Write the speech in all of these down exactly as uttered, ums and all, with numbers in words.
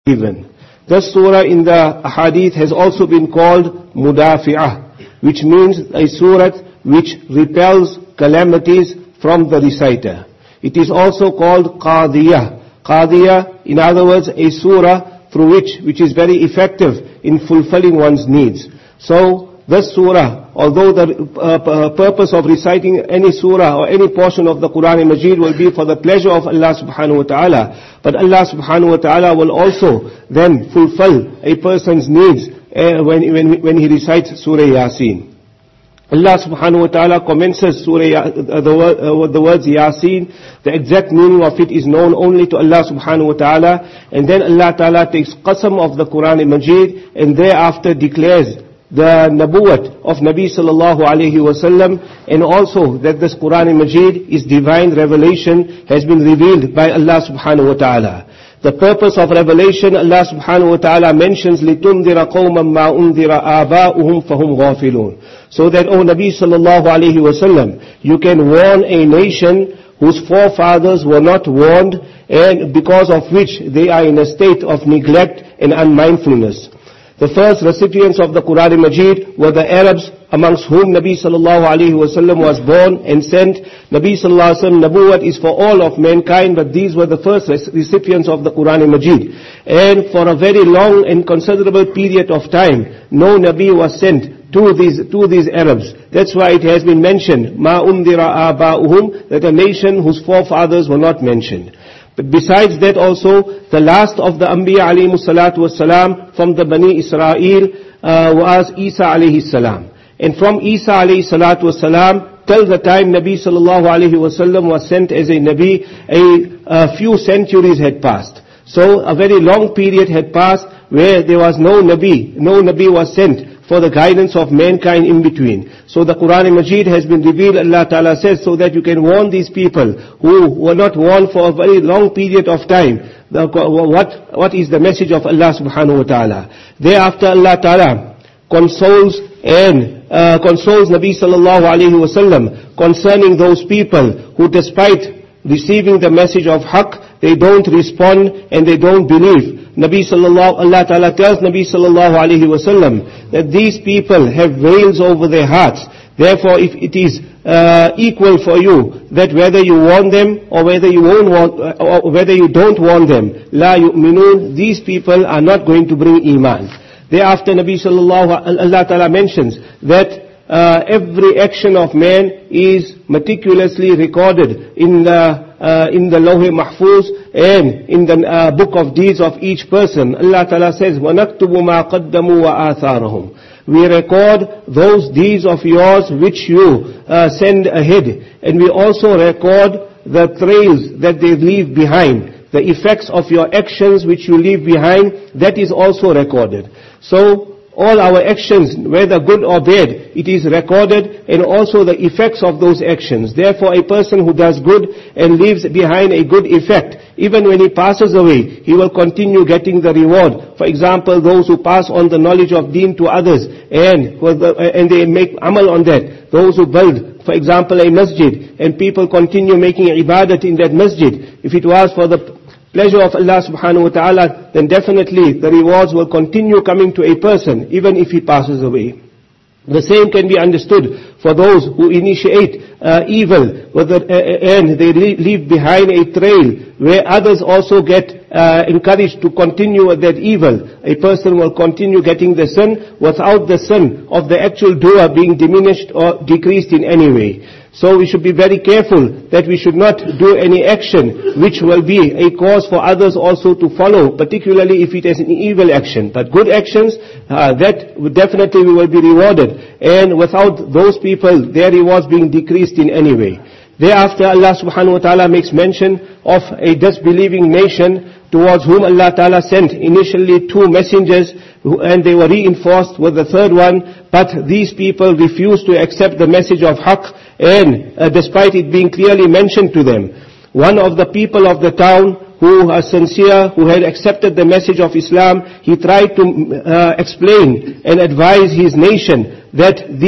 given. This surah in the hadith has also been called Mudafi'ah, which means a surah which repels calamities from the reciter. It is also called Qadiyah. Qadiyah, in other words, a surah through which, which is very effective in fulfilling one's needs. So, this surah, although the uh, purpose of reciting any surah or any portion of the Quran Majid will be for the pleasure of Allah subhanahu wa ta'ala, but Allah subhanahu wa ta'ala will also then fulfill a person's needs uh, when, when, when he recites Surah Yasin. Allah subhanahu wa ta'ala commences Surah uh, the, uh, the words Yasin. The exact meaning of it is known only to Allah subhanahu wa ta'ala, and then Allah ta'ala takes qasam of the Quran Majid and thereafter declares the nabuwat of Nabi sallallahu alayhi wasallam, and also that this Quran Majid is divine revelation, has been revealed by Allah subhanahu wa ta'ala. The purpose of revelation, Allah subhanahu wa ta'ala mentions لِتُنذِرَ قَوْمًا مَا أُنذِرَ آبَاؤُهُمْ فَهُمْ غَافِلُونَ. So that, O Nabi sallallahu alayhi wasallam, you can warn a nation whose forefathers were not warned, and because of which they are in a state of neglect and unmindfulness. The first recipients of the Quran Majid were the Arabs, amongst whom Nabi sallallahu alayhi wasallam was born and sent. Nabi sallallahu alayhi wasallam, Nabuwat is for all of mankind, but these were the first recipients of the Quran Majid. And for a very long and considerable period of time, no Nabi was sent to these, to these Arabs. That's why it has been mentioned, مَا أُنذِرَ آبَاؤُهُمْ, that a nation whose forefathers were not mentioned. But besides that also, the last of the Anbiya alayhi salatu wassalam from the Bani Israel uh, was Isa alayhi salam. And from Isa alayhi salatu wassalam till the time Nabi sallallahu alayhi wasallam was sent as a Nabi, a, a few centuries had passed. So a very long period had passed where there was no Nabi, no Nabi was sent for the guidance of mankind in between. So the Quran Majid has been revealed, Allah Ta'ala says, so that you can warn these people who were not warned for a very long period of time. The, what, what is the message of Allah Subhanahu Wa Ta'ala? Thereafter Allah Ta'ala consoles and uh, consoles Nabi Sallallahu Alaihi Wasallam concerning those people who, despite receiving the message of Haqq, they don't respond and they don't believe. Nabi sallallahu, Allah Ta'ala tells Nabi sallallahu alayhi wasallam that these people have veils over their hearts. Therefore, if it is uh, equal for you that whether you warn them or whether you won't warn, or whether you don't warn them, la yu'minun, these people are not going to bring iman. Thereafter, Nabi sallallahu, Allah Ta'ala mentions that uh, every action of man is meticulously recorded in the Uh, in the Lawh Mahfuz and in the uh, book of deeds of each person. Allah Ta'ala says, وَنَكْتُبُ مَا قَدَّمُوا وَآثَارَهُمْ. We record those deeds of yours which you uh, send ahead. And we also record the trails that they leave behind. The effects of your actions which you leave behind, that is also recorded. So, all our actions, whether good or bad, it is recorded, and also the effects of those actions. Therefore, a person who does good and leaves behind a good effect, even when he passes away, he will continue getting the reward. For example, those who pass on the knowledge of deen to others, and and they make amal on that. Those who build, for example, a masjid, and people continue making ibadat in that masjid. If it was for the pleasure of Allah subhanahu wa ta'ala, then definitely the rewards will continue coming to a person, even if he passes away. The same can be understood for those who initiate uh, evil, whether, uh, and they leave behind a trail where others also get uh, encouraged to continue with that evil. A person will continue getting the sin without the sin of the actual doer being diminished or decreased in any way. So we should be very careful that we should not do any action which will be a cause for others also to follow, particularly if it is an evil action. But good actions, uh, that definitely we will be rewarded. And without those people, their rewards being decreased in any way. Thereafter, Allah subhanahu wa ta'ala makes mention of a disbelieving nation towards whom Allah Ta'ala sent initially two messengers, and they were reinforced with the third one, but these people refused to accept the message of Haqq, and uh, despite it being clearly mentioned to them. One of the people of the town who was sincere, who had accepted the message of Islam, he tried to uh, explain and advise his nation that these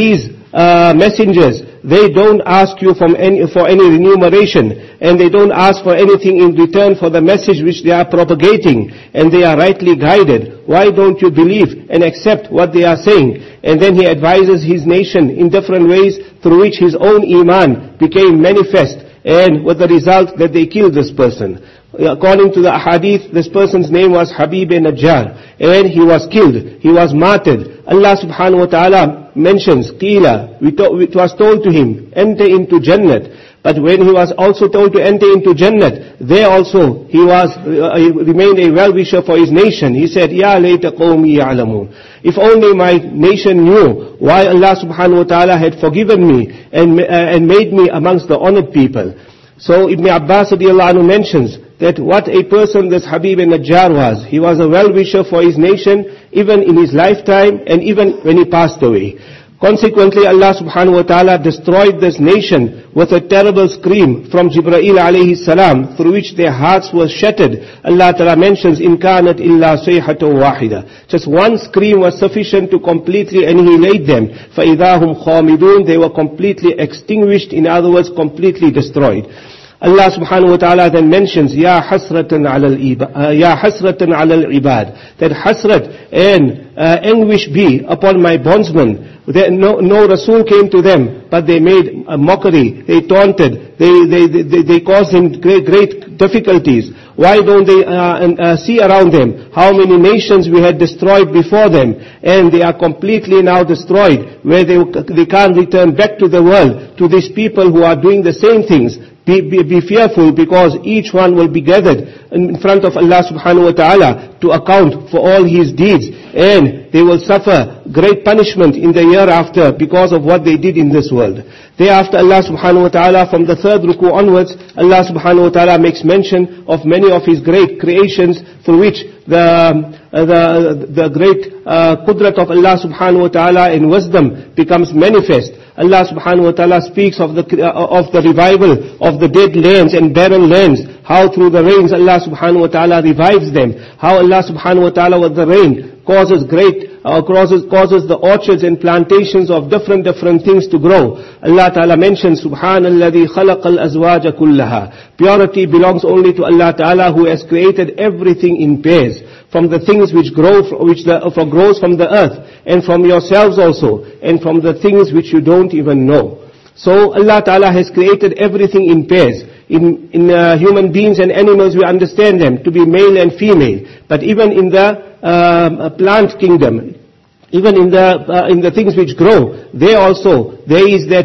uh, messengers, they don't ask you from any, for any remuneration, and they don't ask for anything in return for the message which they are propagating, and they are rightly guided. Why don't you believe and accept what they are saying? And then he advises his nation in different ways through which his own iman became manifest, and with the result that they killed this person. According to the ahadith, this person's name was Habib Najjar, and he was killed, he was martyred. Allah subhanahu wa ta'ala mentions, Qila, it was told to him, enter into Jannat. But when he was also told to enter into Jannat, there also he was, uh, he remained a well-wisher for his nation. He said, Ya layta qawmi ya'lamun. If only my nation knew why Allah subhanahu wa ta'ala had forgiven me and, uh, and made me amongst the honored people. So Ibn Abbas radiallahu anhu mentions that what a person this Habib Najjar was. He was a well-wisher for his nation, even in his lifetime and even when he passed away. Consequently, Allah subhanahu wa ta'ala destroyed this nation with a terrible scream from Jibreel alayhi salam, through which their hearts were shattered. Allah ta'ala mentions, in kanat illa sayhatu wahida. Just one scream was sufficient to completely annihilate them. فَإِذَا هُمْ خَامِدُونَ. They were completely extinguished, in other words, completely destroyed. Allah subhanahu wa ta'ala then mentions, Ya hasratan ala al-ibad, Ya hasratan ala al-ibad, that hasrat and uh, anguish be upon my bondsmen. There, no, no Rasul came to them, but they made a mockery, they taunted, they, they, they, they caused him great, great difficulties. Why don't they uh, uh, see around them how many nations we had destroyed before them, and they are completely now destroyed, where they, they can't return back to the world, to these people who are doing the same things. Be, be, be fearful, because each one will be gathered in front of Allah subhanahu wa ta'ala to account for all his deeds, and they will suffer great punishment in the year after because of what they did in this world. Thereafter Allah subhanahu wa ta'ala, from the third ruku onwards, Allah subhanahu wa ta'ala makes mention of many of his great creations through which the uh, the, the great uh, qudrat of Allah subhanahu wa ta'ala in wisdom becomes manifest. Allah subhanahu wa ta'ala speaks of the uh, of the revival of the dead lands and barren lands, how through the rains Allah subhanahu wa ta'ala revives them, how Allah subhanahu wa ta'ala with the rain causes great uh, causes causes the orchards and plantations of different different things to grow. Allah ta'ala mentions, Subhanalladhi khalaqal azwaja kullaha. Purity belongs only to Allah ta'ala, who has created everything in pairs, from the things which grow, which the, uh, grows from the earth, and from yourselves also, and from the things which you don't even know. So Allah Ta'ala has created everything in pairs. In, in uh, human beings and animals, we understand them to be male and female. But even in the uh, plant kingdom, even in the uh, in the things which grow, there also there is that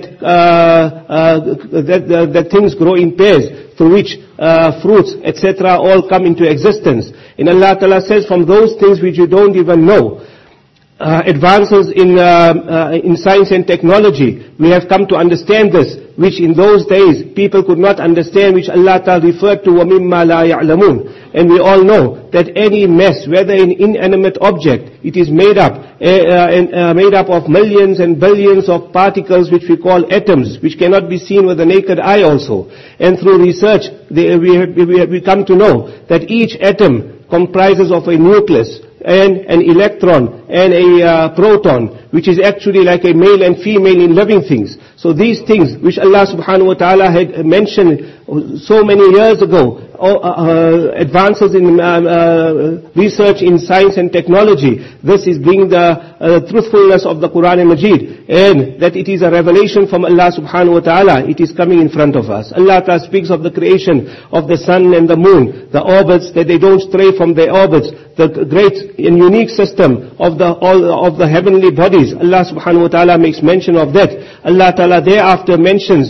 uh, uh, that, uh, that things grow in pairs, through which uh, fruits, et cetera, all come into existence. And Allah Ta'ala says, from those things which you don't even know, uh, advances in uh, uh, in science and technology, we have come to understand this, which in those days people could not understand, which Allah Ta'ala referred to, وَمِمَّا لَا يَعْلَمُونَ. And we all know that any mass, whether an inanimate object, it is made up, uh, uh, uh, made up of millions and billions of particles which we call atoms, which cannot be seen with the naked eye also. And through research, they, we, have, we, have, we come to know that each atom comprises of a nucleus, and an electron, and a uh, proton, which is actually like a male and female in living things. So these things, which Allah subhanahu wa ta'ala had mentioned so many years ago, uh, uh, advances in uh, uh, research in science and technology, this is being the uh, truthfulness of the Quran and Majid, and that it is a revelation from Allah subhanahu wa ta'ala. It is coming in front of us. Allah ta'ala speaks of the creation of the sun and the moon, the orbits, that they don't stray from their orbits, the great and unique system of the all of the heavenly bodies. Allah subhanahu wa ta'ala makes mention of that. Allah ta'ala thereafter mentions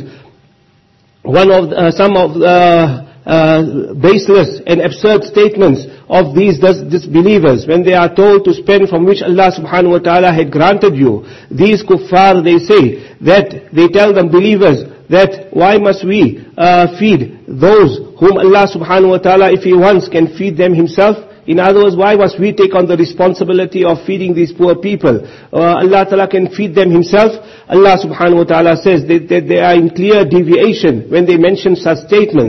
one of uh, some of the uh, uh, baseless and absurd statements of these disbelievers, when they are told to spend from which Allah subhanahu wa ta'ala had granted you. These kuffar, they say that, they tell the believers that why must we uh, feed those whom Allah subhanahu wa ta'ala, if He wants, can feed them Himself? In other words, why must we take on the responsibility of feeding these poor people? Uh, Allah Ta'ala can feed them Himself. Allah Subhanahu Wa Ta'ala says that, that they are in clear deviation when they mention such statements.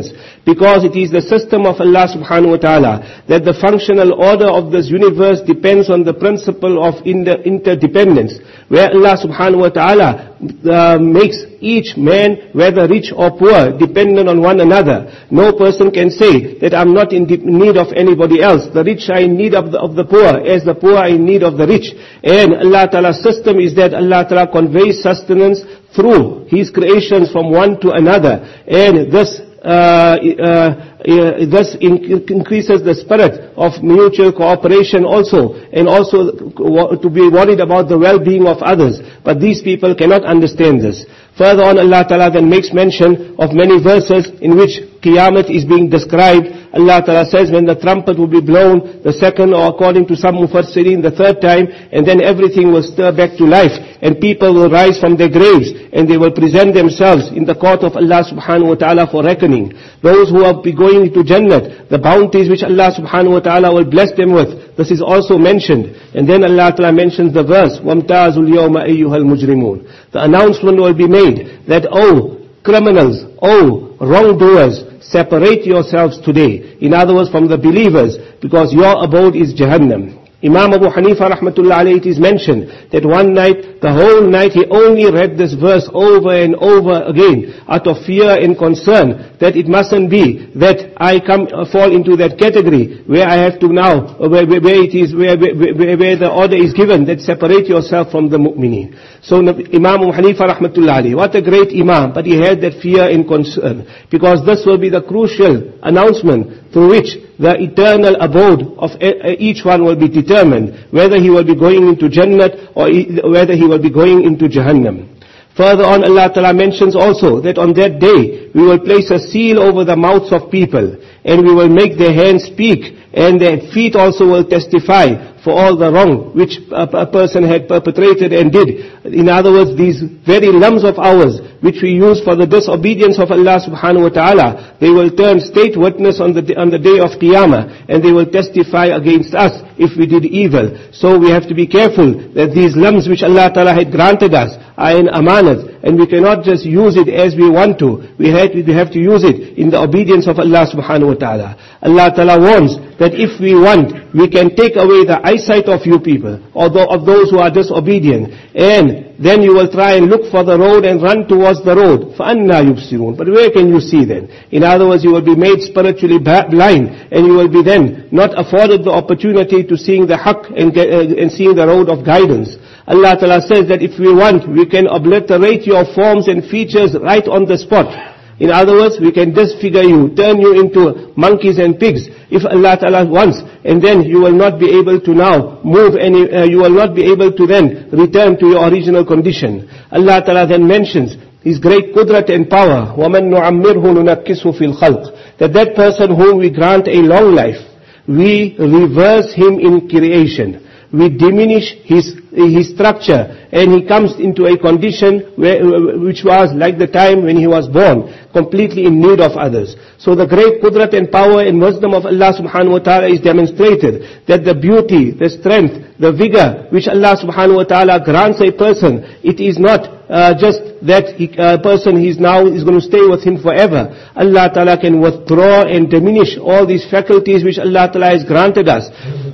because it is the system of Allah subhanahu wa ta'ala, that the functional order of this universe depends on the principle of inter- interdependence, where Allah subhanahu wa ta'ala uh, makes each man, whether rich or poor, dependent on one another. No person can say that I'm not in need of anybody else. The rich are in need of the, of the poor, as the poor are in need of the rich. And Allah Ta'ala's system is that Allah Ta'ala conveys sustenance through His creations from one to another. And this Uh, uh, uh, thus in, increases the spirit of mutual cooperation also, and also to be worried about the well-being of others. But these people cannot understand this. Further on, Allah Ta'ala then makes mention of many verses in which Qiyamah is being described. Allah Ta'ala says when the trumpet will be blown, the second, or according to some Mufassirin, the third time, and then everything will stir back to life, and people will rise from their graves, and they will present themselves in the court of Allah subhanahu wa ta'ala for reckoning. Those who will be going into Jannah, the bounties which Allah subhanahu wa ta'ala will bless them with, this is also mentioned. And then Allah Ta'ala mentions the verse, وَامْتَازُوا الْيَوْمَ أَيُّهَا الْمُجْرِمُونَ. The announcement will be made that, oh criminals, oh wrongdoers, separate yourselves today. In other words, from the believers, because your abode is Jahannam. Imam Abu Hanifa rahmatullah alayhi, it is mentioned that one night, the whole night, he only read this verse over and over again out of fear and concern that it mustn't be that I come uh, fall into that category where I have to now, where, where, where it is, where, where, where the order is given that separate yourself from the mu'mineen. So Imam Abu Hanifa rahmatullah alayhi, what a great Imam, but he had that fear and concern, because this will be the crucial announcement through which the eternal abode of each one will be determined, whether he will be going into Jannah or whether he will be going into Jahannam. Further on, Allah Ta'ala mentions also that on that day we will place a seal over the mouths of people, and we will make their hands speak, and their feet also will testify for all the wrong which a, a person had perpetrated and did. In other words, these very limbs of ours which we use for the disobedience of Allah subhanahu wa ta'ala, they will turn state witness on the, on the day of Qiyamah, and they will testify against us if we did evil. So we have to be careful that these limbs which Allah Ta'ala had granted us are in amanat, and we cannot just use it as we want to. We have, we have to use it in the obedience of Allah subhanahu wa ta'ala. Allah Ta'ala warns that if we want, we can take away the eyesight of you people, or of those who are disobedient, and then you will try and look for the road and run towards the road. فَأَنَّا يُبْصِرُونَ. But where can you see then? In other words, you will be made spiritually blind, and you will be then not afforded the opportunity to seeing the haqq and, get, uh, and seeing the road of guidance. Allah Ta'ala says that if we want, we can obliterate your forms and features right on the spot. In other words, we can disfigure you, turn you into monkeys and pigs, if Allah Ta'ala wants, and then you will not be able to now move any, uh, you will not be able to then return to your original condition. Allah Ta'ala then mentions His great qudrat and power, وَمَن نُعَمِّرْهُ نُنَكِّسْهُ فِي الْخَلْقِ, that that person whom we grant a long life, we reverse him in creation. We diminish his his structure, and he comes into a condition where, which was like the time when he was born, completely in need of others. So the great qudrat and power and wisdom of Allah subhanahu wa ta'ala is demonstrated, that the beauty, the strength, the vigor which Allah subhanahu wa ta'ala grants a person, it is not uh, just that a uh, person is now is going to stay with him forever. Allah ta'ala can withdraw and diminish all these faculties which Allah ta'ala has granted us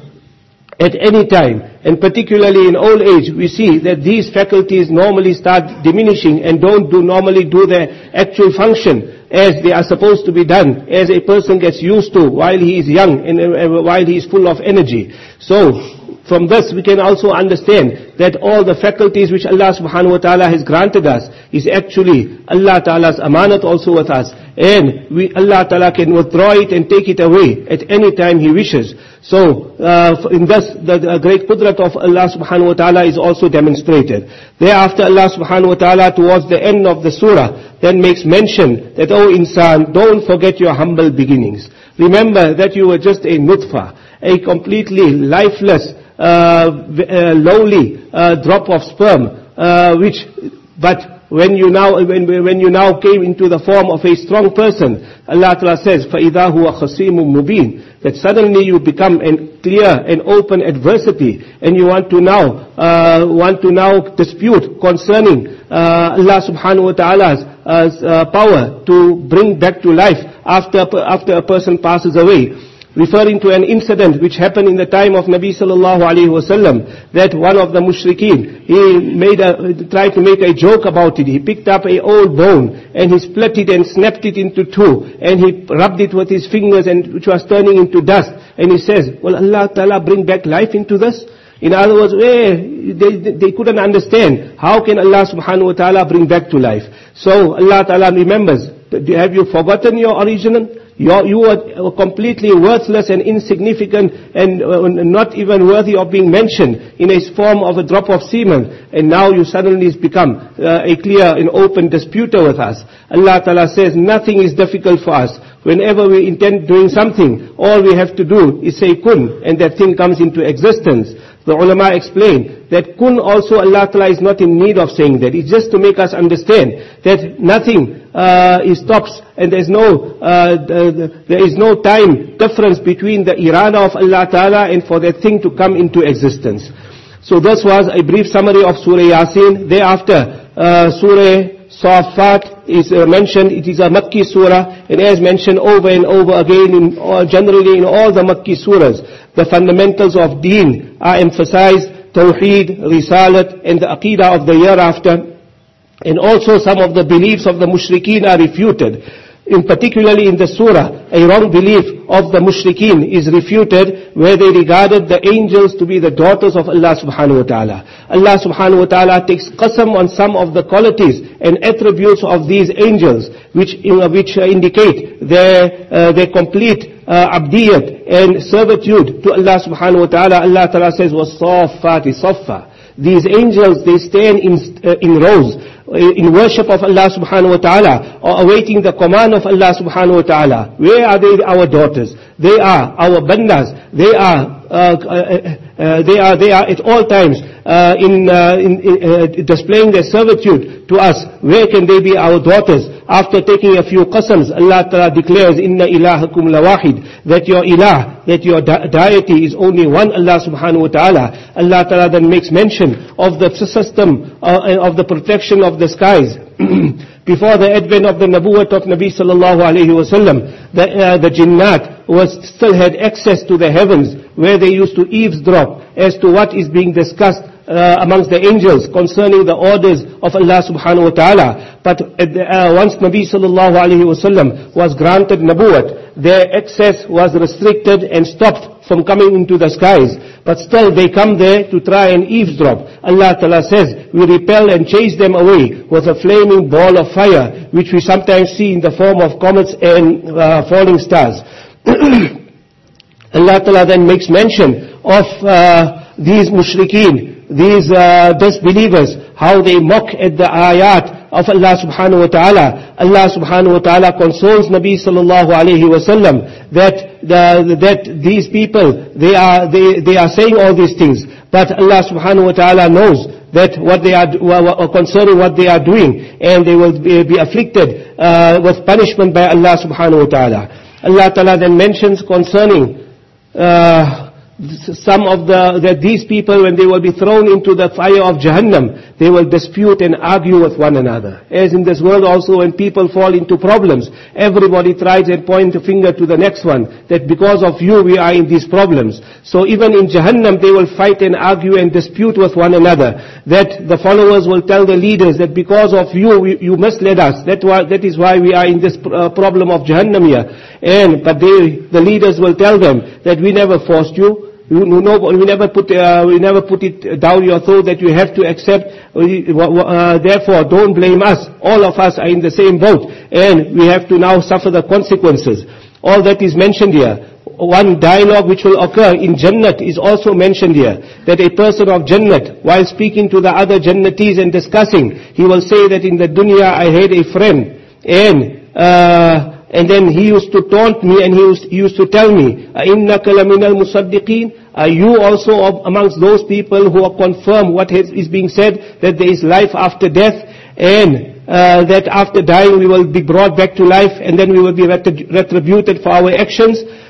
at any time. And particularly in old age, we see that these faculties normally start diminishing and don't do normally do their actual function as they are supposed to be done, as a person gets used to while he is young and uh, while he is full of energy. So from this we can also understand that all the faculties which Allah subhanahu wa ta'ala has granted us is actually Allah ta'ala's amanat also with us. And we, Allah Ta'ala can withdraw it and take it away at any time He wishes. So, uh, in this, the, the great qudrat of Allah Subhanahu wa Ta'ala is also demonstrated. Thereafter, Allah Subhanahu wa Ta'ala, towards the end of the surah, then makes mention that, oh insan, don't forget your humble beginnings. Remember that you were just a nutfa, a completely lifeless, uh, uh, lowly uh, drop of sperm, uh, which, but When you now, when, when you now came into the form of a strong person, Allah Ta'ala says, فَإِذَا هُوَ خَصِيمٌ مُبِينٌ, that suddenly you become a clear and open adversity, and you want to now, uh, want to now dispute concerning uh, Allah Subhanahu wa Ta'ala's uh, uh, power to bring back to life after, after a person passes away. Referring to an incident which happened in the time of Nabi sallallahu alaihi wasallam, that one of the mushrikeen, he made a, tried to make a joke about it. He picked up a old bone and he split it and snapped it into two, and he rubbed it with his fingers, and which was turning into dust. And he says, "Will Allah Ta'ala bring back life into this?" In other words, eh, they, they couldn't understand, how can Allah subhanahu wa ta'ala bring back to life? So Allah Ta'ala remembers, have you forgotten your original? You're, you are completely worthless and insignificant and uh, not even worthy of being mentioned in a form of a drop of semen. And now you suddenly become uh, a clear and open disputer with us. Allah Ta'ala says nothing is difficult for us. Whenever we intend doing something, all we have to do is say kun, and that thing comes into existence. The ulama explain that kun also Allah Ta'ala is not in need of saying that. It's just to make us understand that nothing uh, stops, and there's no uh, the, the, there is no time difference between the irada of Allah Ta'ala and for that thing to come into existence. So this was a brief summary of Surah Yasin. Thereafter, uh, Surah Safat is uh, mentioned. It is a Makki surah, and as mentioned over and over again, in, uh, generally in all the Makki surahs, the fundamentals of deen are emphasized: Tawheed, Risalat, and the Aqidah of the hereafter. And also some of the beliefs of the mushrikeen are refuted. In particularly in the surah, a wrong belief of the mushrikeen is refuted, where they regarded the angels to be the daughters of Allah subhanahu wa ta'ala. Allah subhanahu wa ta'ala takes qasam on some of the qualities and attributes of these angels, which, uh, which uh, indicate their, uh, their complete uh, abdiyat and servitude to Allah subhanahu wa ta'ala. Allah ta'ala says, وَالصَّافَّاتِ صَفًّا. These angels, they stand in, uh, in rows, in worship of Allah subhanahu wa ta'ala, or awaiting the command of Allah subhanahu wa ta'ala. Where are they, our daughters? They are our bandas. They are, uh, uh, uh, they are, they are at all times uh, in, uh, in, in uh, displaying their servitude to us. Where can they be our daughters? After taking a few qasams, Allah Ta'ala declares, Inna ilahakum lawahid, that your ilah, that your de- deity is only one Allah subhanahu wa ta'ala. Allah Ta'ala then makes mention of the system uh, and of the protection of the skies. Before the advent of the Nabuwwat of Nabi sallallahu alayhi wa sallam, the, uh, the jinnat was still had access to the heavens, where they used to eavesdrop as to what is being discussed Uh, amongst the angels concerning the orders of Allah subhanahu wa ta'ala. But uh, once Nabi sallallahu alayhi wa sallam was granted Nabuwwat, their access was restricted and stopped from coming into the skies. But still they come there to try and eavesdrop. Allah Ta'ala says, we repel and chase them away with a flaming ball of fire, which we sometimes see in the form of comets and uh, falling stars. Allah Ta'ala then makes mention of uh, these mushrikeen, these uh, disbelievers, how they mock at the ayat of Allah subhanahu wa ta'ala. Allah subhanahu wa ta'ala consoles Nabi sallallahu alayhi wa sallam that the, that these people, they are they they are saying all these things, but Allah subhanahu wa ta'ala knows that what they are uh, concerning what they are doing, and they will be, be afflicted uh, with punishment by Allah subhanahu wa ta'ala. Allah ta'ala then mentions concerning uh, some of the, that these people, when they will be thrown into the fire of Jahannam, they will dispute and argue with one another. As in this world also, when people fall into problems, everybody tries and point a finger to the next one, that because of you we are in these problems. So even in Jahannam they will fight and argue and dispute with one another. That the followers will tell the leaders that because of you, we, you misled us. That, why, that is why we are in this uh, problem of Jahannam here. And, but they, the leaders will tell them that we never forced you. You know, we never put uh, we never put it down your throat that you have to accept. Uh, therefore, don't blame us. All of us are in the same boat, and we have to now suffer the consequences. All that is mentioned here. One dialogue which will occur in Jannat is also mentioned here. That a person of Jannat, while speaking to the other Jannatis and discussing, he will say that in the dunya I had a friend, and uh, and then he used to taunt me, and he used, he used to tell me, أَإِنَّكَ لَمِنَ الْمُصَدِّقِينَ? Are you also amongst those people who are confirm what is being said, that there is life after death, and uh, that after dying we will be brought back to life, and then we will be retributed for our actions?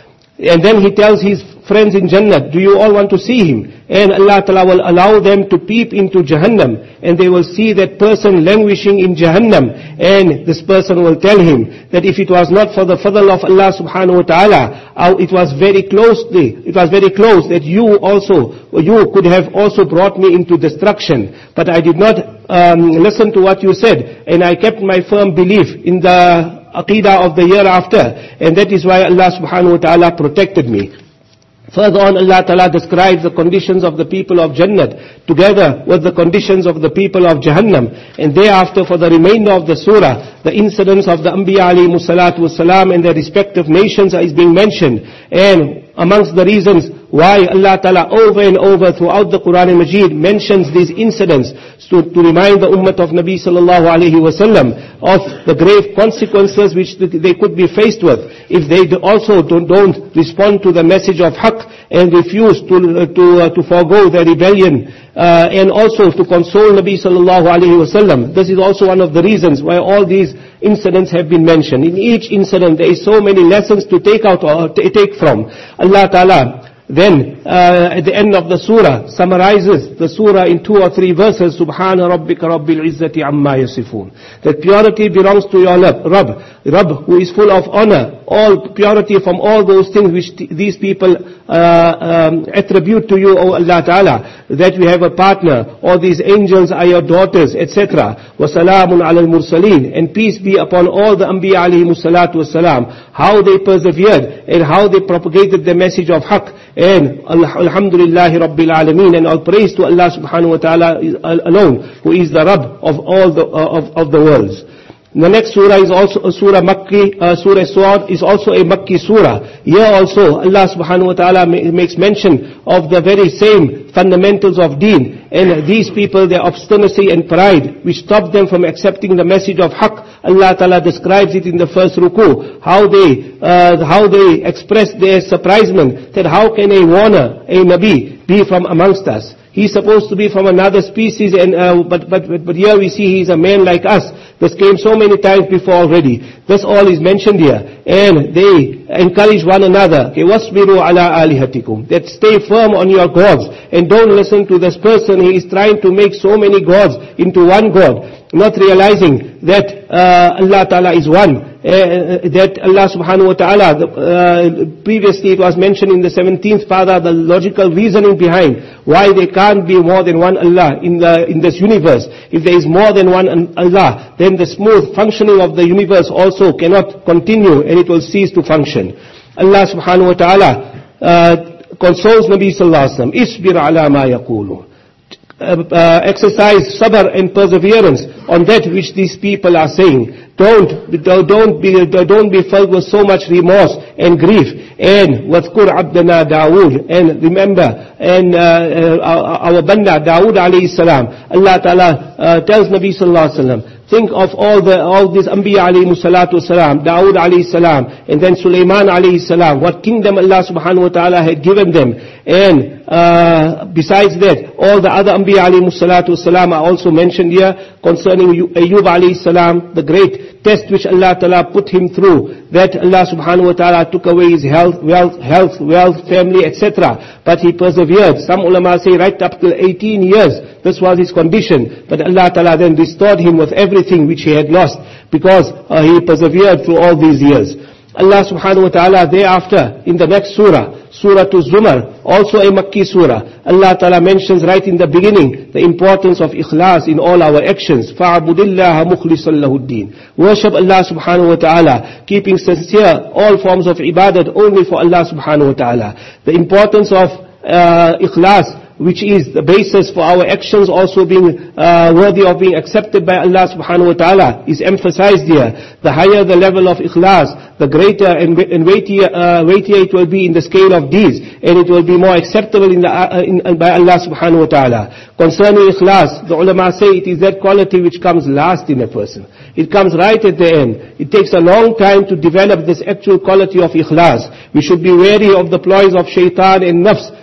And then he tells his friends in Jannah, do you all want to see him? And Allah Ta'ala will allow them to peep into Jahannam, and they will see that person languishing in Jahannam, and this person will tell him that if it was not for the fadl of Allah Subhanahu wa Ta'ala, uh, it was very closely, it was very close that you also, you could have also brought me into destruction. But I did not um, listen to what you said, and I kept my firm belief in the Aqidah of the year after, and that is why Allah Subhanahu wa Ta'ala protected me. Further on, Allah Ta'ala describes the conditions of the people of Jannat together with the conditions of the people of Jahannam. And thereafter, for the remainder of the surah, the incidents of the Anbiya alayhimu salatu wasalam and their respective nations is being mentioned. And amongst the reasons why Allah Ta'ala over and over throughout the Quran and Majid mentions these incidents to, to remind the ummah of Nabi sallallahu alayhi wasallam of the grave consequences which they could be faced with if they also don't, don't respond to the message of Haqq and refuse to, to, uh, to forego their rebellion. Uh, and also to console Nabi sallallahu alayhi wasallam. This is also one of the reasons why all these incidents have been mentioned. In each incident there is so many lessons to take out or to take from. Allah Ta'ala then uh, at the end of the surah summarizes the surah in two or three verses. Subhana rabbika rabbil izzati amma yasifun. That purity belongs to your Rabb, Rabb who is full of honor, all purity from all those things which t- these people uh, um, attribute to you, O Allah Ta'ala, that we have a partner, or these angels are your daughters, et cetera. Wa salamun ala al-mursaleen, and peace be upon all the Anbiya alayhimu salatu wasalam, how they persevered and how they propagated the message of Haqq. And alhamdulillahi rabbil alameen, and all praise to Allah subhanahu wa ta'ala alone, who is the Rabb of all the, uh, of, of the worlds. The next surah is also a surah Makki, uh, surah Su'ad is also a Makki surah. Here also Allah subhanahu wa ta'ala ma- makes mention of the very same fundamentals of deen. And these people, their obstinacy and pride, which stopped them from accepting the message of Haqq, Allah ta'ala describes it in the first ruku, how they, uh, how they expressed their surprisement, that how can a warner, a Nabi, be from amongst us? He's supposed to be from another species, and uh, but, but but but here we see he's a man like us. This came so many times before already. This all is mentioned here, and they encourage one another. Okay, wasbiru ala alihatikum. That stay firm on your gods, and don't listen to this person. He is trying to make so many gods into one God, not realizing that uh, Allah Ta'ala is one. Uh, that Allah subhanahu wa ta'ala, uh, previously it was mentioned in the seventeenth parah, the logical reasoning behind why there can't be more than one Allah in the in this universe. If there is more than one Allah, then the smooth functioning of the universe also cannot continue, and it will cease to function. Allah subhanahu wa ta'ala uh, consoles Nabi sallallahu alaihi wasallam, isbir ala ma yaqulu. Uh, uh, exercise sabr and perseverance on that which these people are saying. Don't, don't be, don't be filled with so much remorse and grief. And وَاذْكُرْ عَبْدَنَا دَاوُودَ, and remember, and uh, uh, our Banda Dawood alayhi salam. Allah Ta'ala uh, tells Nabi sallallahu alaihi wasallam, think of all the all these Anbiya alayhi salatu wasalam, Dawood alayhi salam, and then Sulaiman alayhi salam, what kingdom Allah subhanahu wa ta'ala had given them. And uh, besides that, all the other Anbiya alayhi salatu wasalam are also mentioned here concerning Ayyub alayhi salam, the great test which Allah Ta'ala put him through, that Allah subhanahu wa ta'ala took away his health, wealth, health, wealth, family, et cetera. But he persevered. Some ulama say right up till eighteen years, this was his condition. But Allah Ta'ala then restored him with everything which he had lost, because uh, he persevered through all these years. Allah subhanahu wa ta'ala thereafter, in the next surah, Surah Zumar, also a Makki surah, Allah Ta'ala mentions right in the beginning the importance of ikhlas in all our actions. فَعَبُدِ اللَّهَ مُخْلِصًا لَهُ الدِّينَ. Worship Allah subhanahu wa ta'ala, keeping sincere all forms of ibadat only for Allah subhanahu wa ta'ala. The importance of uh, ikhlas, which is the basis for our actions also being uh, worthy of being accepted by Allah subhanahu wa ta'ala, is emphasized here. The higher the level of ikhlas, the greater and, and weightier, uh, weightier it will be in the scale of deeds, and it will be more acceptable in the, uh, in, uh, by Allah subhanahu wa ta'ala. Concerning ikhlas, the ulama say it is that quality which comes last in a person. It comes right at the end. It takes a long time to develop this actual quality of ikhlas. We should be wary of the ploys of shaitan and nafs,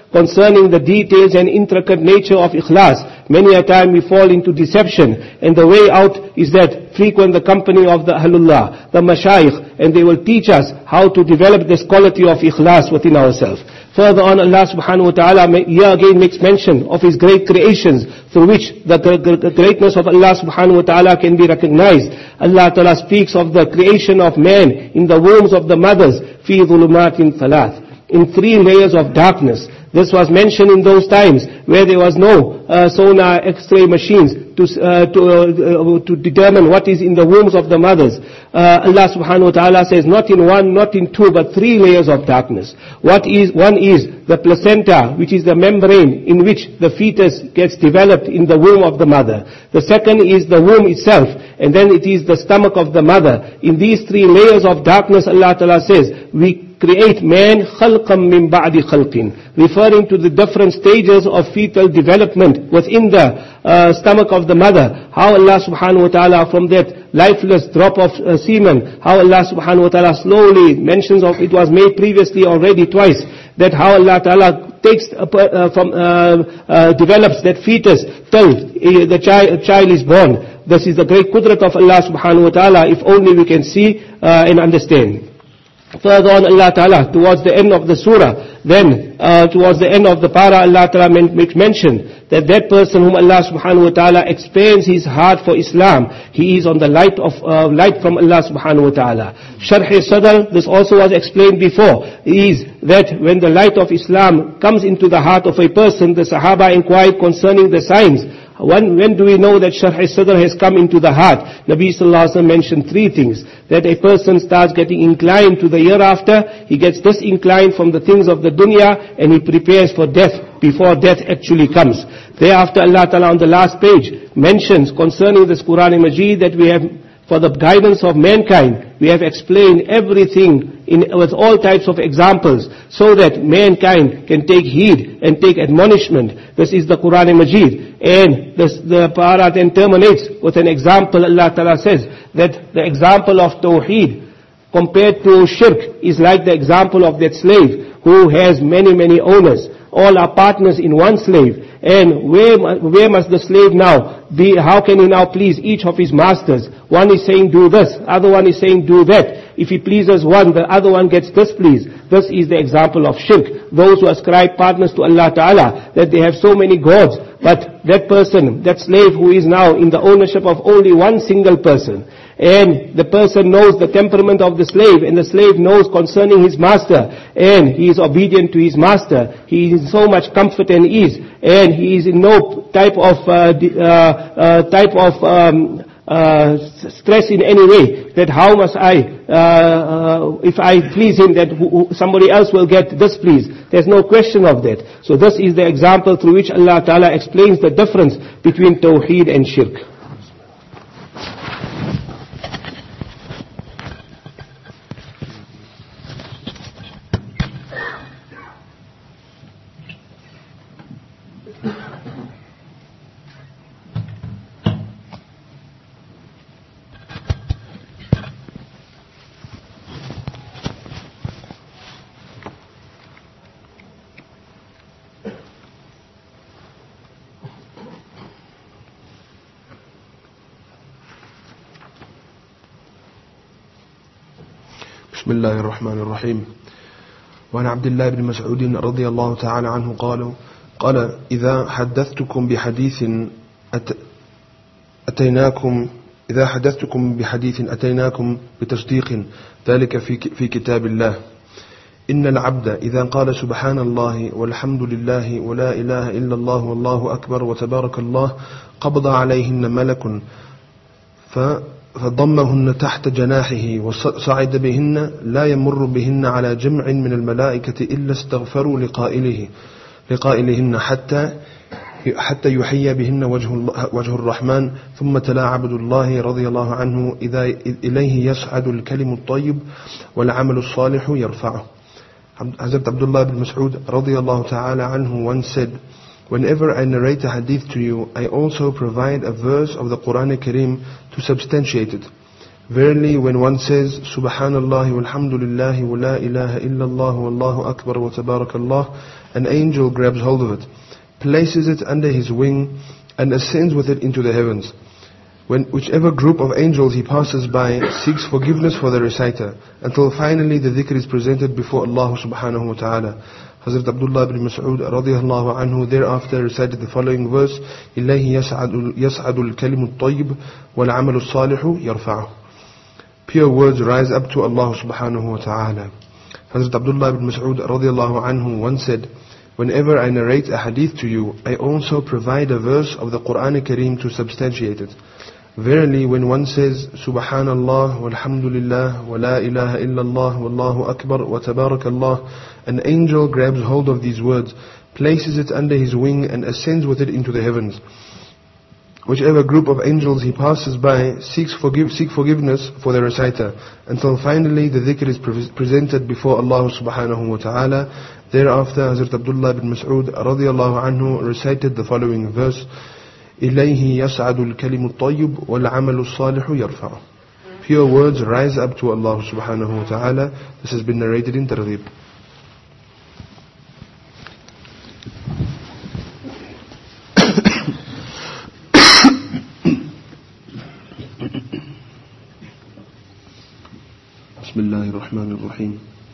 concerning the details and intricate nature of ikhlas. Many a time we fall into deception, and the way out is that frequent the company of the Ahlullah, the Mashayikh, and they will teach us how to develop this quality of ikhlas within ourselves. Further on, Allah subhanahu wa ta'ala here again makes mention of His great creations through which the greatness of Allah subhanahu wa ta'ala can be recognized. Allah ta'ala speaks of the creation of man in the wombs of the mothers, fi dhulumatin thalath, in three layers of darkness. This was mentioned in those times where there was no uh, sonar X-ray machines to uh, to uh, to determine what is in the wombs of the mothers. Uh, Allah subhanahu wa ta'ala says not in one, not in two, but three layers of darkness. What is one is the placenta, which is the membrane in which the fetus gets developed in the womb of the mother. The second is the womb itself, and then it is the stomach of the mother. In these three layers of darkness, Allah ta'ala says we create man khalqam min ba'di khalqin, referring to the different stages of fetal development within the uh, stomach of the mother. How Allah subhanahu wa ta'ala from that lifeless drop of uh, semen, how Allah subhanahu wa ta'ala slowly mentions of it was made previously already twice, that how Allah ta'ala takes uh, uh, from uh, uh, develops that fetus till uh, the child, child is born. This is the great qudrat of Allah subhanahu wa ta'ala, if only we can see uh, and understand. Further on, Allah Ta'ala, towards the end of the surah, then uh, towards the end of the para, Allah Ta'ala makes mention that that person whom Allah Subhanahu wa Ta'ala expands his heart for Islam, he is on the light of uh, light from Allah Subhanahu wa Ta'ala. Sharh Sadr, this also was explained before, is that when the light of Islam comes into the heart of a person, the Sahaba inquired concerning the signs. When, when do we know that Sharh Sadr has come into the heart? Nabi Sallallahu Alaihi Wasallam mentioned three things. That a person starts getting inclined to the hereafter, he gets disinclined from the things of the dunya, and he prepares for death before death actually comes. Thereafter, Allah Ta'ala on the last page mentions concerning this Quran Majid that we have, for the guidance of mankind, we have explained everything in, with all types of examples, so that mankind can take heed and take admonishment. This is the Quran Majid. And this, the para then terminates with an example. Allah Ta'ala says that the example of Tawheed compared to shirk is like the example of that slave who has many, many owners. All are partners in one slave. And where, where must the slave now be? How can he now please each of his masters? One is saying do this, other one is saying do that. If he pleases one, the other one gets displeased. This is the example of shirk. Those who ascribe partners to Allah Ta'ala, that they have so many gods, but that person, that slave who is now in the ownership of only one single person, and the person knows the temperament of the slave, and the slave knows concerning his master, and he is obedient to his master, he is in so much comfort and ease, and he is in no type of uh, uh, uh, type of um, uh, stress in any way, that how must I, uh, uh, if I please him, that who, who, somebody else will get displeased. There's no question of that. So this is the example through which Allah Ta'ala explains the difference between Tawheed and Shirk. بسم الله الرحمن الرحيم. وعن عبد الله بن مسعود رضي الله تعالى عنه قال قال إذا حدثتكم بحديث أتيناكم إذا حدثتكم بحديث أتيناكم بتصديق ذلك في في كتاب الله. إن العبد إذا قال سبحان الله والحمد لله ولا إله إلا الله والله أكبر وتبارك الله قبض عليهن ملك ف فضمهن تحت جناحه وصعد بهن لا يمر بهن على جمع من الملائكة إلا استغفروا لقائله لقائلهن حتى حتى يحيى بهن وجه وجه الرحمن. ثم تلا عبد الله رضي الله عنه إذا إليه يصعد الكلم الطيب والعمل الصالح يرفعه. Hazrat Abdullah ibn Mas'ud radiyallahu ta'ala anhu once said, whenever I narrate a hadith to you, I also provide a verse of the Quran Kareem to substantiate it. Verily, when one says, Subhanallah walhamdulillah wa la ilaha illallah wallahu akbar wa tabarakallah, an angel grabs hold of it, places it under his wing, and ascends with it into the heavens. When whichever group of angels he passes by seeks forgiveness for the reciter, until finally the dhikr is presented before Allah subhanahu wa ta'ala. Hazrat Abdullah ibn Mas'ud radiyallahu anhu thereafter recited the following verse, إِلَيْهِ يَسْعَدُ الْكَلِمُ الطَّيِّبُ وَالْعَمَلُ الصَّالِحُ يَرْفَعُهُ. Pure words rise up to Allah subhanahu wa ta'ala. Hazrat Abdullah ibn Mas'ud radiyallahu anhu once said, whenever I narrate a hadith to you, I also provide a verse of the Quran Kareem to substantiate it. Verily, when one says, Subhanallah, walhamdulillah, wa la ilaha illallah, wallahu akbar, wa tabarakallah, an angel grabs hold of these words, places it under his wing, and ascends with it into the heavens. Whichever group of angels he passes by seeks forgive, seek forgiveness for the reciter, until finally the dhikr is pre- presented before Allah subhanahu wa ta'ala. Thereafter, Hazrat Abdullah ibn Mas'ud radiyallahu anhu recited the following verse, إِلَيْهِ يَسْعَدُ الْكَلِمُ الطَّيِّبُ وَالْعَمَلُ الصَّالِحُ يَرْفَعُهُ. Pure words rise up to Allah subhanahu wa ta'ala. This has been narrated in Targhib. بسم الله الرحمن الرحيم.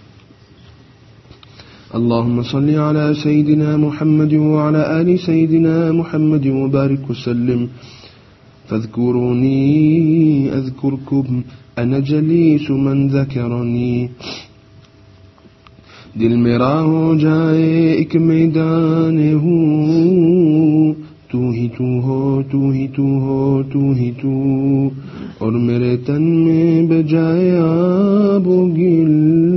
اللهم صل على سيدنا محمد وعلى آل سيدنا محمد وبارك وسلم. فاذكروني أذكركم أنا جليس من ذكرني. दिल मेरा हो जाए एक मैदान हूँ, तू ही तू हो, तू ही तू हो, तू ही तू, और मेरे तन में बजाए आबो गिल.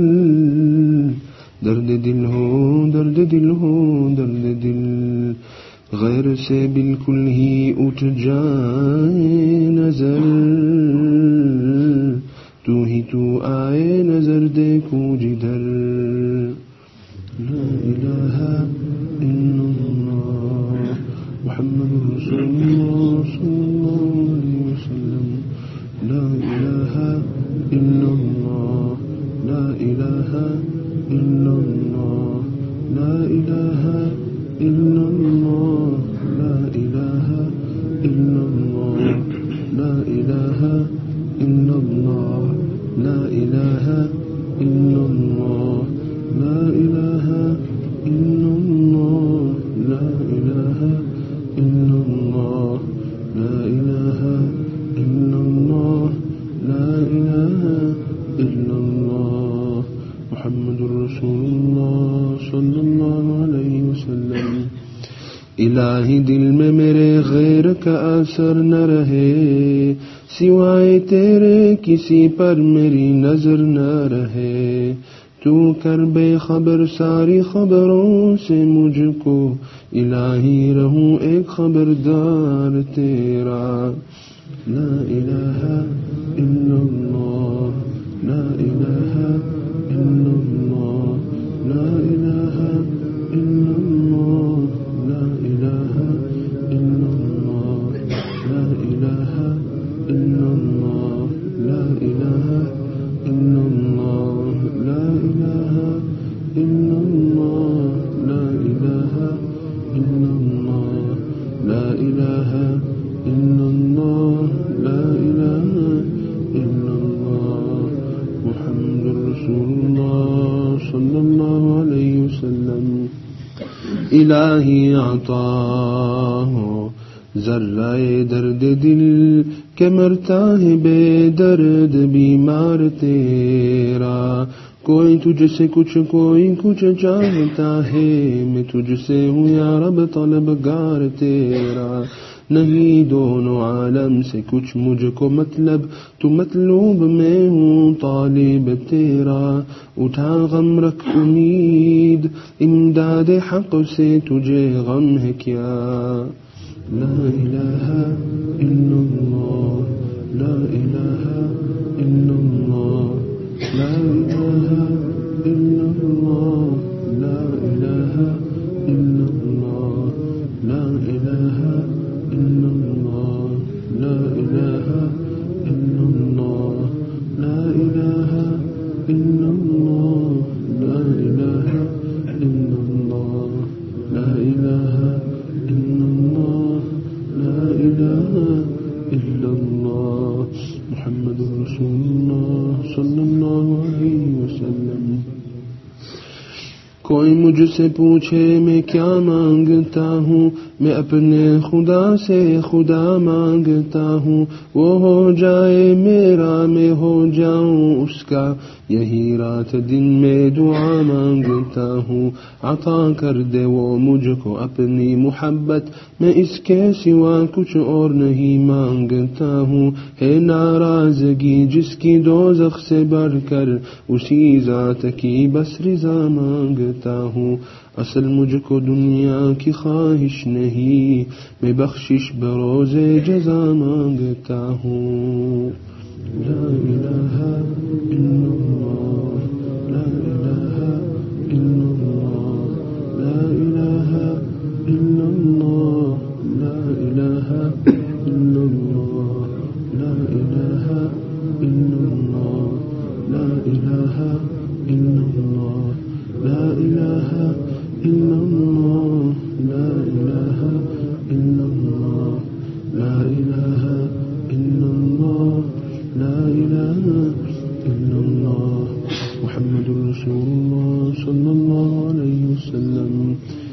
दर्द दिल हो, दर्द दिल हो, दर्द दिल, गैर से बिल्कुल ही उठ जाए नजर. तू ही तू आए नजर देखूं जिधर. ला इलाहा इल्लल्लाह मुहम्मदुर रसूलुल्लाह सल्लल्लाहु अलैहि वसल्लम. ला इलाहा इल्लल्लाह, ला इलाहा इल्लल्लाह, ला इलाहा इल्लल्लाह, ला इलाहा इल्लल्लाह, ला इलाहा इल्लल्लाह, ला इलाहा इल्लल्लाह, ला इलाहा इल्लल्लाह, ला इलाहा इल्लल्लाह, ला इलाहा इल्लल्लाह, ला इलाहा इल्लल्लाह मुहम्मदुर रसूलुल्लाह सल्लल्लाहु अलैहि वसल्लम. इलाही दिल में मेरे गैर का असर न रहे, सिवाय तेरे किसी पर मेरी नजर न रहे. तू कर बेखबर सारी खबरों से मुझको, इलाही रहूं एक खबरदार तेरा. ला इलाहा इल्लल्लाह, ला इलाहा इल्लल्लाह, ला इलाहा इल्लल्लाह, ला इलाहा इल्लल्लाह, ला इलाहा इल्लल्लाह, ला इलाहा इल्लल्लाह, ला इलाहा इल्लल्लाह, ला इलाहा इल्लल्लाह, ला इलाहा इल्लल्लाह, ला इलाहा इल्लल्लाह मुहम्मदुर रसूलुल्लाह सल्लल्लाहु अलैहि वसल्लम. इलाही आता हो जर्राए दर्द दिल के, मरता है बेदर्द बीमार तेरा. कोई तुझसे कुछ कोई कुछ चाहता है, मैं तुझसे हूँ या रब तलबगार तेरा. नहीं दोनों आलम से कुछ मुझको मतलब, तू मतलूब में हूँ तालिब तेरा. उठा गम रख उम्मीद, इमदाद हक से तुझे गम है क्या. ला इलाहा इल्लल्लाह, ला इलाहा इल्लल्लाह, ला इलाहा इल्लल्लाह, ला इलाहा इल्लल्लाह, ला इलाहा इल्लल्लाह, ला इलाहा इल्लल्लाह, मुझसे पूछे मैं क्या मांगता हूँ, मैं अपने खुदा से खुदा मांगता हूँ। वो हो जाए मेरा, मैं हो जाऊँ उसका, यही रात दिन में दुआ मांगता हूँ। अता कर दे वो मुझको अपनी मोहब्बत, मैं इसके सिवा कुछ और नहीं मांगता हूँ। है नाराजगी जिसकी दोज़ख से बढ़कर, उसी ज़ात की बस रिज़ा मांगता हूँ। असल मुझको दुनिया की ख्वाहिश नहीं, मैं बख्शिश बरोज़े जज़ा मांगता हूँ। ला इलाहा इल्लल्लाह, ला इलाहा इल्लल्लाह, ला इलाहा इल्लल्लाह, ला इलाहा इल्लल्लाह, ला इलाहा इल्लल्लाह, ला इलाहा इल्लल्लाह, ला इलाहा इल्लल्लाह, ला इलाहा इल्लल्लाह, ला इलाहा इल्लल्लाह, ला इलाहा इल्लल्लाह, मुहम्मदुर रसूलुल्लाह सल्लल्लाहु अलैहि वसल्लम।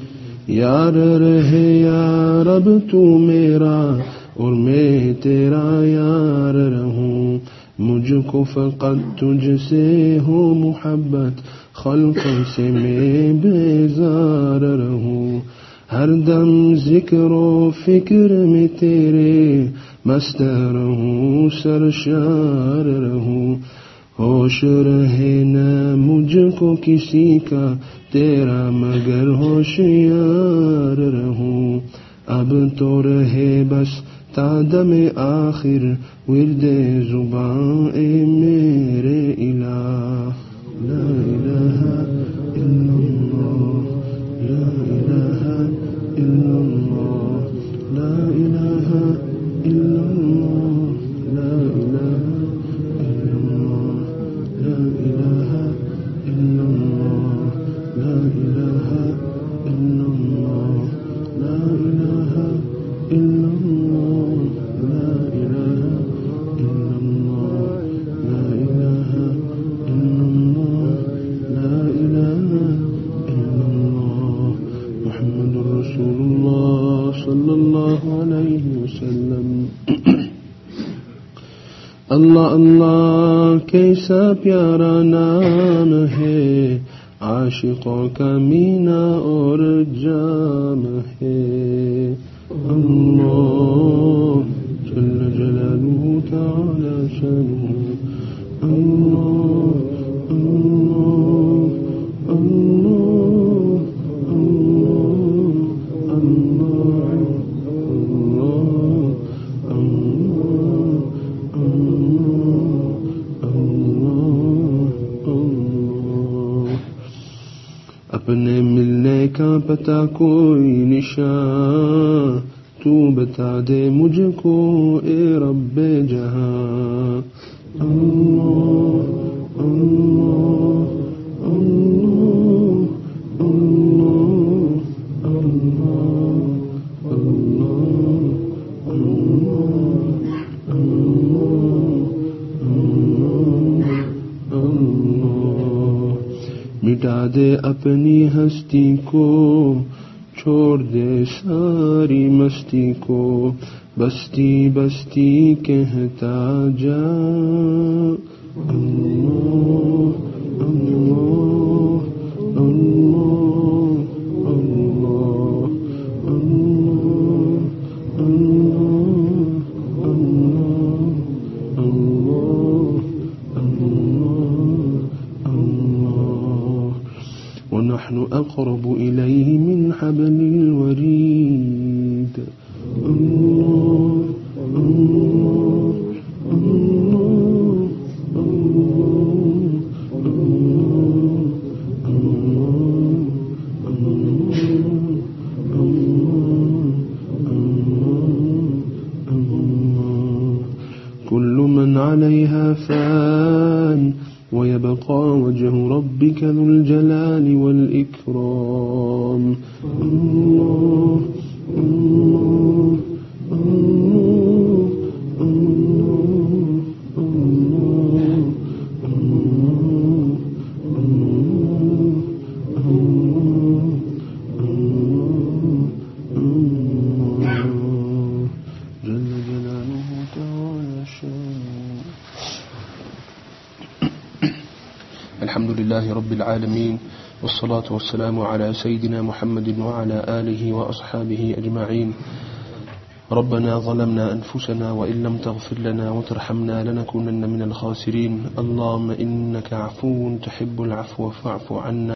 यार रहे यार अब तू मेरा, और मैं तेरा यार रहूं। मुझको फकत तुझसे हो मोहब्बत, खल्क़ से मैं बेजार रहूं। हर दम जिक्र व फिक्र में तेरे, मस्त रहूं सरशार रहूं। होश रहे न मुझको किसी का, तेरा मगर होशियार रहूं। अब तो रहे बस तादम आखिर, विर्दे जुबान ए मेरे इलाह। ला इलाहा इल्लल्लाह, ला इलाहा इल्लल्लाह, ला इलाहा इल्लल्लाह, ला इलाहा इल्लल्लाह, ला इलाहा इल्लल्लाह, ला इलाहा इल्लल्लाह, ला इलाहा इल्लल्लाह, ला इलाहा इल्लल्लाह, ला इलाहा इल्लल्लाह, ला इलाहा इल्लल्लाह, मुहम्मदुर रसूलुल्लाह सल्लल्लाहु अलैहि वसल्लम। अल्लाह अल्लाह कैसा प्यारा नाम है, आशिकों का मीना और जाम है। अल्लाह जल्ल जलालुहु तआला शअनुहु, अल्लाह अल्लाह अल्लाह अल्लाह अल्लाह अपने मिलने का पता कोई निशान, तू बता दे मुझको ए रब्बे जहां। अल्लाह अल्लाह अल्लाह अल्लाह अल्लाह अल्लाह अल्लाह। मिटा दे अपनी हस्ती को, छोड़ दे सारी मस्ती को, बस्ती बस्ती कहता जा। अल्लाह अल्लाह अल्लाह अल्लाह अल्लाह अल्लाह अल्लाह अल्लाह अल्लाह। वनहनु अक़रबु इलैहि मिन हब्लिल वरीद। अल्लाह अल्लाह अल्लाह अल्लाह अल्लाह। कुल्लु मन अलैहा फ़ान वयबक़ा वजहु रब्बिका ज़ुल जलालि वल इक्राम। अल्लाह अल्लाह अल्लाह अल्लाह अल्लाह अल्लाह अल्लाह رب العالمين، والصلاة والسلام على سيدنا محمد وعلى آله وأصحابه أجمعين. ربنا ظلمنا أنفسنا وإن لم تغفر لنا وترحمنا لنكونن من الخاسرين. اللهم إنك عفو تحب العفو فاعف عنا.